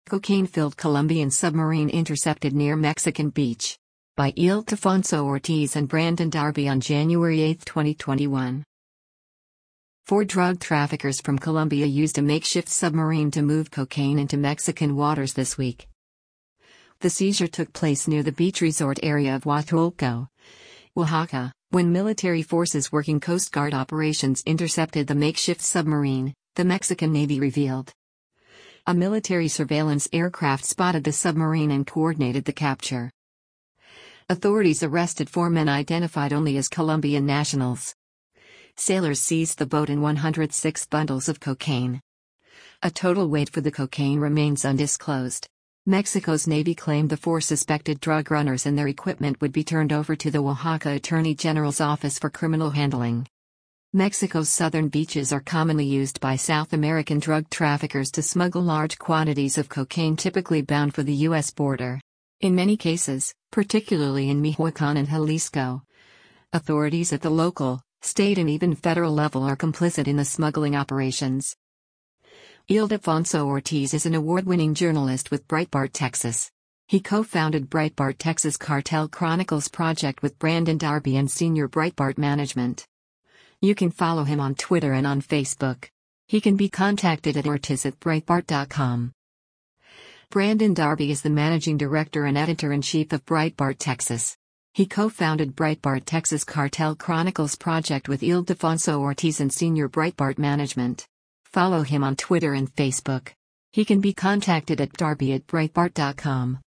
Cocaine-filled Colombian submarine intercepted near Mexican beach. By Ildefonso Ortiz and Brandon Darby on January 8, 2021. 4 drug traffickers from Colombia used a makeshift submarine to move cocaine into Mexican waters this week. The seizure took place near the beach resort area of Huatulco, Oaxaca, when military forces working Coast Guard operations intercepted the makeshift submarine, the Mexican Navy revealed. A military surveillance aircraft spotted the submarine and coordinated the capture. Authorities arrested 4 men identified only as Colombian nationals. Sailors seized the boat and 106 bundles of cocaine. A total weight for the cocaine remains undisclosed. Mexico's Navy claimed the 4 suspected drug runners and their equipment would be turned over to the Oaxaca Attorney General's Office for Criminal Handling. Mexico's southern beaches are commonly used by South American drug traffickers to smuggle large quantities of cocaine typically bound for the U.S. border. In many cases, particularly in Michoacán and Jalisco, authorities at the local, state and even federal level are complicit in the smuggling operations. Ildefonso Ortiz is an award-winning journalist with Breitbart Texas. He co-founded Breitbart Texas Cartel Chronicles project with Brandon Darby and senior Breitbart management. You can follow him on Twitter and on Facebook. He can be contacted at ortiz@breitbart.com. Brandon Darby is the managing director and editor-in-chief of Breitbart Texas. He co-founded Breitbart Texas Cartel Chronicles project with Ildefonso Ortiz and senior Breitbart management. Follow him on Twitter and Facebook. He can be contacted at darby@breitbart.com.